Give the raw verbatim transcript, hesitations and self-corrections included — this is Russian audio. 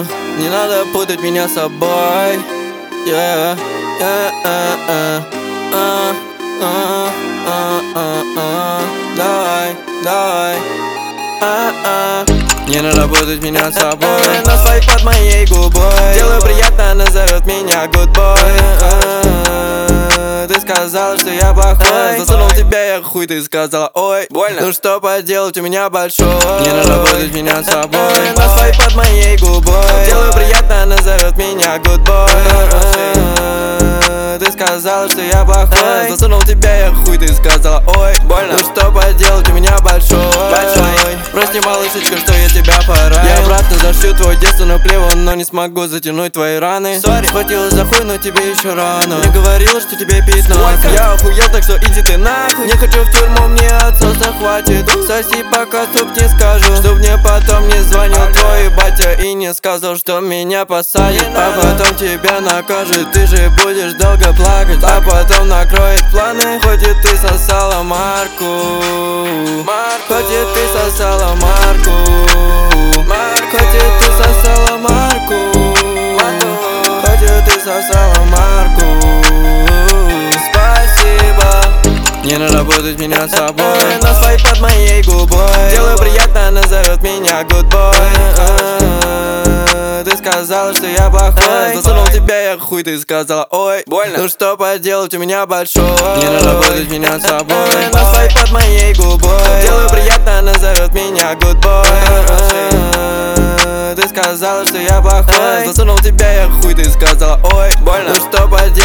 uh, не надо путать меня с собой. Yeah, yeah, uh, uh, uh, uh, uh, uh, uh. Давай, давай, uh, uh. Не надо путать меня с собой. На свайп под моей губой. Делаю приятно, она зовет меня гудбой. Ты сказала, что я плохой. Засунул тебя, я хуй, ты сказала, ой, больно. Ну что поделать, у меня большой. Не надо путать меня с собой. На свайп под моей губой. Делаю приятно, она зовет меня гудбой. Ты сказала, что я плохой. Засунул тебя, я хуй, ты сказала, ой, больно. Ну что поделать, у меня большой. Большой. Прости, малышечка, что я тебя поранил. Я обратно зашью твое детство, но плеву, но не смогу затянуть твои раны. Сори, схватила за хуй, но тебе еще рано. Мне говорила, что тебе пятнадцать. Я охуел, так что иди ты нахуй. Не хочу в тюрьму, мне отсоса хватит. Соси, пока стоп не скажу, чтоб мне потом не звонил твой батя и не сказал, что меня посадят. А потом тебя накажет, ты же будешь долго плакать. А потом накроет планы, хоть и ты сосала марку. Хоть и ты сосала марку. Хоть и ты сосала марку. Хоть и ты сосала марку. Спасибо. Не надо путать меня с собой. На свайп под моей губой. Делаю приятно, она зовет меня гудбой. Ты сказала, что я плохой. Засунул тебя, я хуй, ты сказала, ой, больно. Ну что поделать, у меня большой. Не надо путать меня с собой. На свайп под моей губой. Делаю приятно, она зовет меня гудбой. Ты сказала, что я плохой. Засунул тебя, я хуй, ты сказала, ой, больно. Ну что поделать.